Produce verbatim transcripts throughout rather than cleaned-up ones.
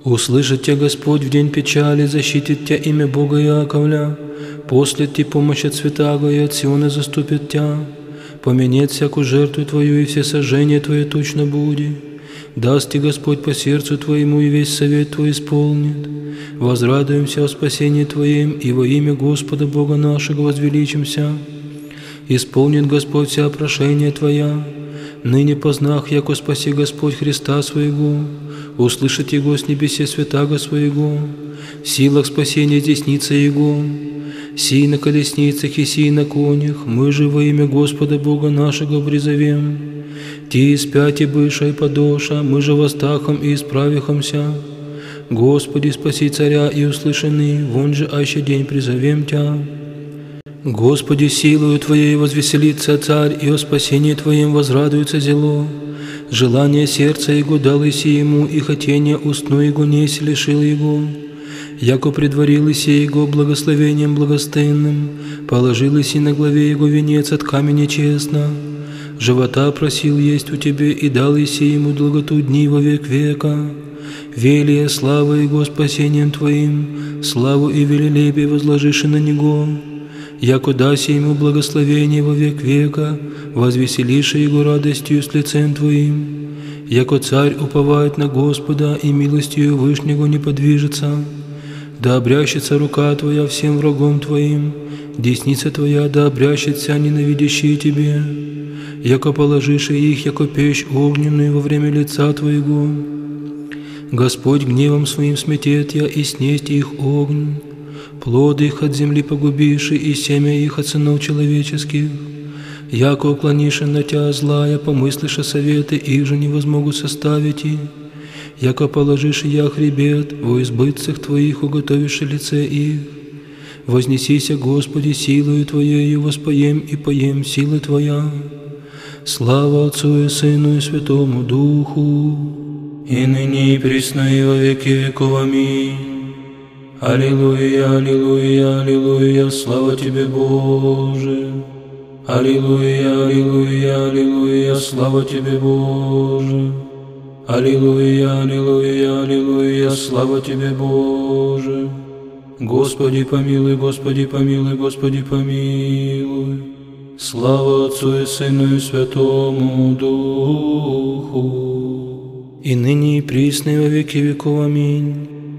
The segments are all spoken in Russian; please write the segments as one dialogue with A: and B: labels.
A: Услышит тебя Господь в день печали, защитит тебя имя Бога Иаковля, послет тебе помощь от святаго и от Сиона заступит тебя, поменет всякую жертву твою и все сожжения твои точно будет. Даст тебе Господь по сердцу твоему и весь совет твой исполнит. Возрадуемся о спасении твоем и во имя Господа Бога нашего возвеличимся. Исполнит Господь вся прошения твоя. Ныне познах, яко спаси Господь Христа своего, услышит Его с небесе святаго своего, в силах спасения десница Его, сей на колесницах и сей на конях, мы же во имя Господа Бога нашего призовем. Ти спять и быша и подоша, мы же восстахом и исправихомся. Господи, спаси царя и услышанный, вон же аще день призовем Тя. Господи, силою Твоей возвеселится царь, и о спасении Твоем возрадуется зело. Желание сердца Его дал иси ему, и хотение устну Его неси лишил Его. Яко предварил иси Его благословением благостенным, положил иси на главе Его венец от камня честно. Живота просил есть у Тебе, и дал иси ему долготу дни во век века. Велия слава Его спасением Твоим, славу и велелепие возложишь на Него. Яко даси ему благословение во век века, возвеселишь Его радостью с лицем Твоим. Яко царь уповает на Господа, и милостью Вышнего не подвижется. Да обрящется рука Твоя всем врагом Твоим, десница Твоя да обрящется ненавидящие Тебе. Яко положишь их, яко печь огненную во время лица Твоего. Господь гневом Своим сметет я, и снесть их огонь. Плоды их от земли погубиши, и семя их от сынов человеческих. Яко уклониши на Тя злая, помыслишь о советы, их же не возмогут составить и. Яко положишь я хребет, во избытцах Твоих уготовишь лице их. Вознесися, Господи, силою Твоею воспоем и поем силы Твоя. Слава Отцу и Сыну и Святому Духу, и ныне и присно и во веки веков. Аминь. Аллилуйя, аллилуйя, аллилуйя, слава Тебе, Боже. Аллилуйя, аллилуйя, аллилуйя, слава Тебе, Боже. Аллилуйя, аллилуйя, аллилуйя, слава Тебе, Боже. Господи помилуй, Господи помилуй, Господи помилуй. Слава Отцу и Сыну и Святому Духу, и ныне и присно и во веки веков. Аминь.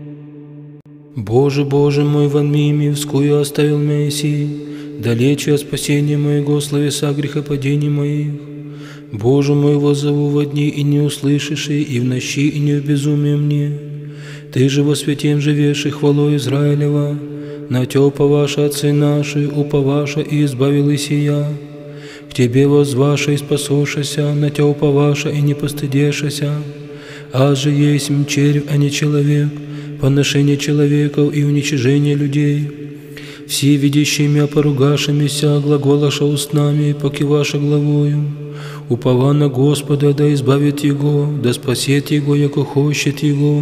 A: Боже, Боже мой, вон мими, вскую оставил меня иси, далече от спасения моего, словеса грехопадений моих. Боже мой, воззову во дни, и не услышишь, и в ночи, и не в безумии мне. Ты же во святем живешь, и хвалой Израилева, на Тя уповаша отцы наши, уповаша и избавил я. К Тебе воззваша и спасошася, на Тя уповаша и не постыдешася. Аз же есть червь, а не человек, поношение человеков и уничижение людей. Все видящими поругашимися, глаголаша устнами, покиваша главою. Упова на Господа, да избавит Его, да спасет Его, яко хочет Его.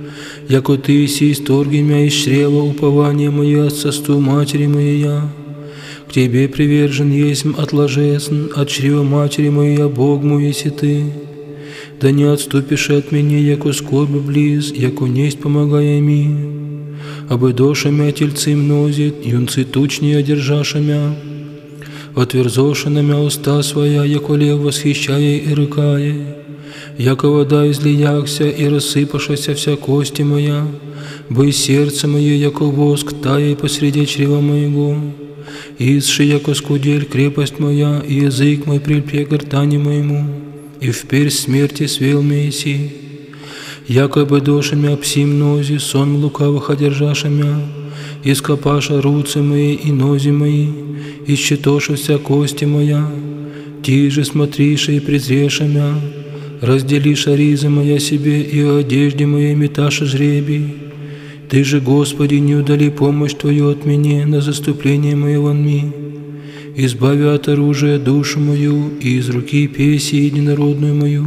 A: Яко Ты си исторги меня из чрева, упование мое от состу матери моей я. К Тебе привержен есть отложесн, от чрева матери моей я, Бог мой, еси Ты. Да не отступишь от меня, яко скорбь близ, яко несть помогая ми. Обыдоша мя тельцы мнозит, юнцы тучнее одержаша мя. Отверзоша на мя уста своя, яко лев восхищая и рыкая. Яко вода излиякся и рассыпашася вся кости моя, бой сердце мое, яко воск, тая посреди чрева моего. Изши, яко скудель, крепость моя, и язык мой прильпе гортани моему, и вперь смерти свел меси. Яко бедоша мя пси мнози, сон лукавых одержаша мя, ископаша руцы мои и нози мои, исчетоша вся кости моя. Ти же смотриша и презреша мя, разделиша ризы моя себе, и о одежде моей меташа жребий. Ты же, Господи, не удали помощь Твою от меня на заступление мое вон ми. Избави от оружия душу мою, и из руки песи единородную мою.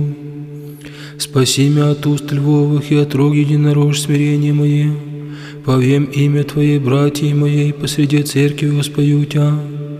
A: Спаси меня от уст львовых, и от рог единорож смирение мое. Повем имя Твоей, братьей моей, посреди церкви воспою Тя.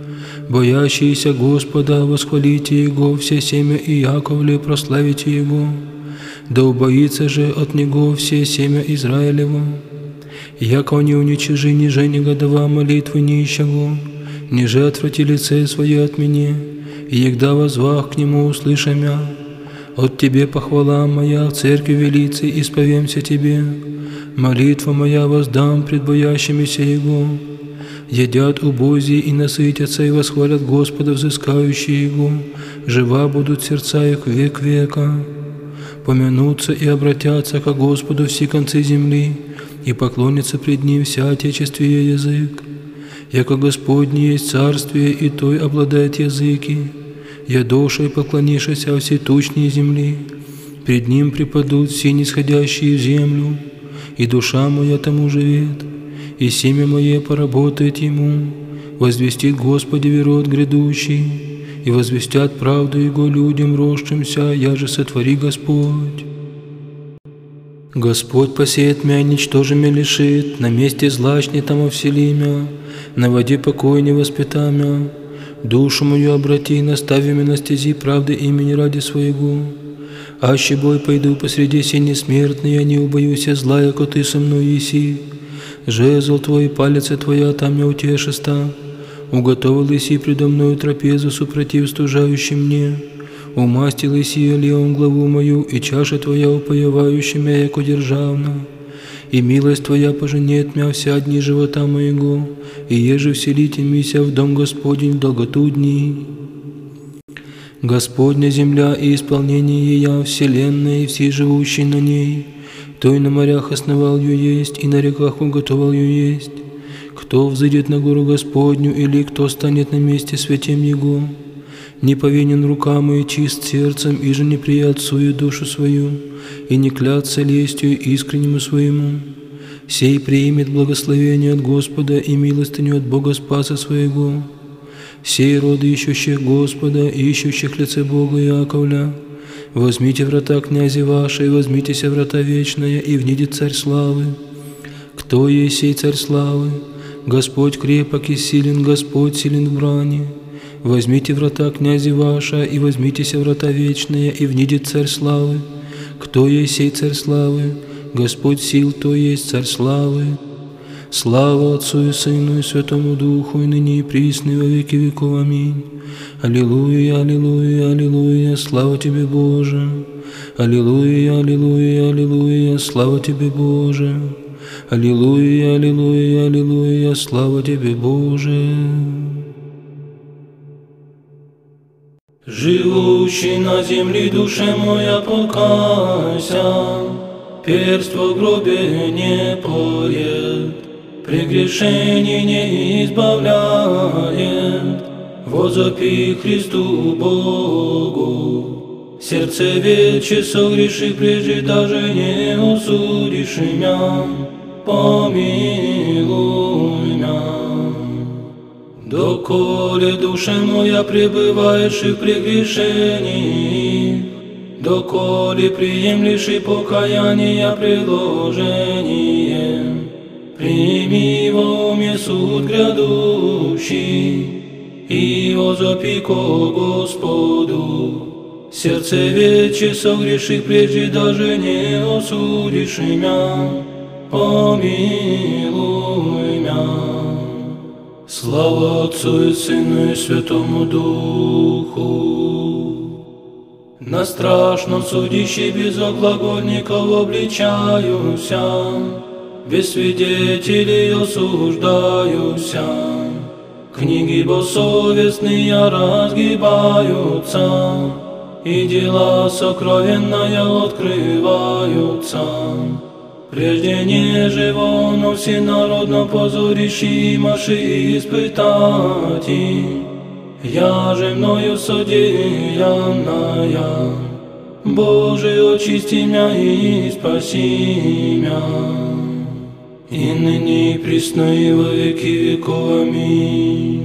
A: Боящиеся Господа, восхвалите Его, все семя и Яковле прославите Его. да убоится же от него все семя Израилево. Яко не уничижи, ниже негодова молитвы нищего, ниже отврати лице свое от меня, и егда возвах к нему услыша мя. От тебе похвала моя в церкви велицы, исповемся тебе, молитва моя воздам пред боящимися его. Едят убози и насытятся, и восхвалят Господа, взыскающие Его, жива будут сердца их век века. Помянутся и обратятся ко Господу все концы земли, и поклонятся пред Ним вся отечествие язык. Яко Господне есть царствие, и Той обладает языки, я душой поклонишься всей тучной земли, пред Ним припадут все нисходящие в землю, и душа моя тому живет, и семя мое поработает Ему, возвестит Господи верот грядущий, и возвестят правду Его людям росшимся, я же сотвори Господь. Господь посеет мя, ничтоже мя лишит, на месте злачни там овсели мя, на воде покой не воспита мя. Душу мою обрати, настави меня на стези правды имени ради своего. Аще бой пойду посреди сени смертной, я не убоюсь зла, яко Ты со мной еси. Жезл Твой, палец Твоя, там я утешиста. Уготовил еси предо мною трапезу, супротив стужающим мне. Умастил еси олеем главу мою, и чаша Твоя упоевающая мя, яко державна. И милость Твоя поженет мя вся дни живота моего, и еже вселите мися в дом Господень в долготу дни. Господня земля и исполнение ея, вселенная и все живущие на ней, Той на морях основал ее есть, и на реках уготовал ее есть. Кто взойдет на гору Господню, или кто станет на месте святем Его? Не повинен рукам и чист сердцем, и же не приятствует душу свою, и не клятся лестью искреннему своему. Сей примет благословение от Господа и милостыню от Бога Спаса своего. Сей роды ищущих Господа, ищущих лице Бога Яковля, возьмите врата князи вашей, возьмитеся врата вечная, и внидет царь славы. Кто есть сей царь славы? Господь крепок и силен, Господь силен в брани. Возьмите врата князи ваша, и возьмитеся врата вечные, и внидет царь славы. Кто есть сей царь славы? Господь сил, то есть царь славы. Слава Отцу и Сыну и Святому Духу, и ныне и присно, и во веки веков. Аминь. Аллилуйя, аллилуйя, аллилуйя, слава Тебе, Боже. Аллилуйя, аллилуйя, аллилуйя, слава Тебе, Боже. Аллилуйя, аллилуйя, аллилуйя, слава Тебе, Боже. Живущий на земле, душе моя, покайся, перст в гробе не поет, прегрешений не избавляет. Возопи Христу Богу, сердце вече согреши, прежде даже не осудишь меня, помилуй меня. Доколе душа моя пребываешь и в прегрешении, доколе приемлешь и покаяние предложение, прими во уме суд грядущий, и возопи ко Господу. Сердце вече согреши, прежде даже не осудишь меня, помилуй меня. Слава Отцу и Сыну и Святому Духу. На страшном судище без оглагольников обличаюся, без свидетелей осуждаюся. Книги бессовестные разгибаются, и дела сокровенные открываются. Прежде неже воно всенародно позорище имаши испытати, я же мною содеянная. Боже, очисти мя и спаси мя, и ныне и присно и во веки веков. Аминь.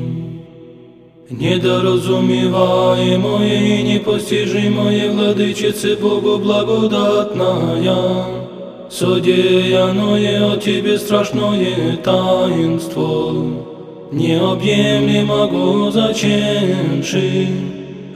A: Недоразумеваемое и непостижимое, Владычице Богу благодатная, содеянное от Тебе страшное таинство, необъемлемого зачемши,